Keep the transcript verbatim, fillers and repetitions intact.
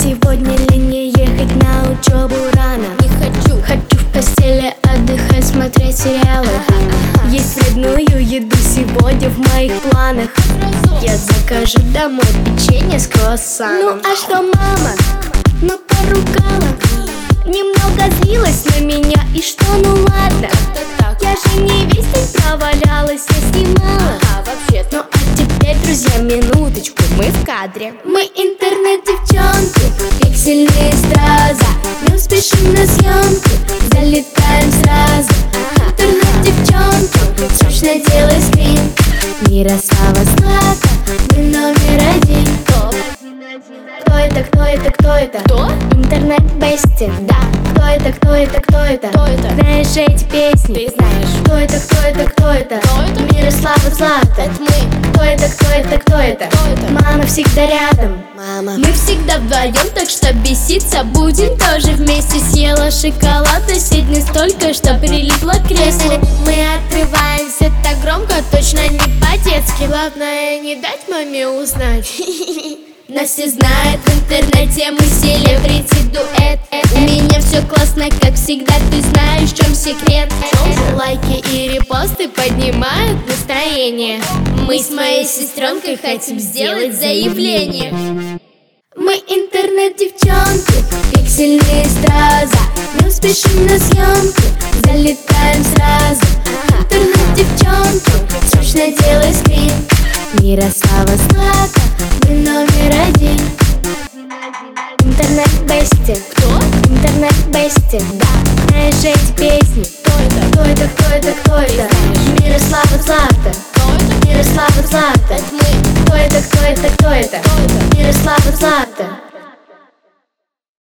сегодня ли не ехать на учебу рано? Не хочу. Хочу в постели отдыхать, смотреть сериалы. Есть вредную еду сегодня в моих планах. Я закажу домой печенье с круассаном. Ну а что, мама? Ну поругала, немного злилась на меня. И что, ну ладно, я же не весь день провалялась, я снимала. А вообще, Ну а теперь, друзья, минуточку, мы в кадре. Мы интернет-девчонки, пиксельные стразы. Мы спешим на съемки, залетаем сразу. Интернет-девчонки, срочно делай скрин. Мирослава Злата, мы номер один. Кто это, кто это, кто это? Кто? Интернет-бести, да. Кто это, кто это, кто это? Кто это? Знаешь эти песни? Ты знаешь. Кто это, кто это, кто это? Кто это? Мирослава Злата. Это мы. Кто это, кто это, кто это? Кто это? Мама всегда рядом. Мама. Мы всегда вдвоем, так что беситься будем тоже вместе. Съела шоколада, сидни столько, что прилипла к креслу. Мы отрываемся так громко, точно не по-детски. Главное не дать маме узнать. Нас все знают в интернете, мы селебрити дуэт. У меня все классно, как всегда, ты знаешь, в чем секрет. Лайки и репосты поднимают настроение. Мы с моей сестренкой хотим сделать заявление. Мы интернет-девчонки, пиксельные стразы. Мы спешим на съемки, залетаем сразу. Интернет-девчонки, срочно делай скрин. Мирослава Злата, мы номер один. Интернет-бести. Кто? Интернет-бести, да. Знаешь эти песни? Кто это? Кто это, кто это, кто это? Мирослава Злата. Кто это? Мирослава Злата. Это мы. Кто это, кто это, кто это? Кто это? Мирослава Злата.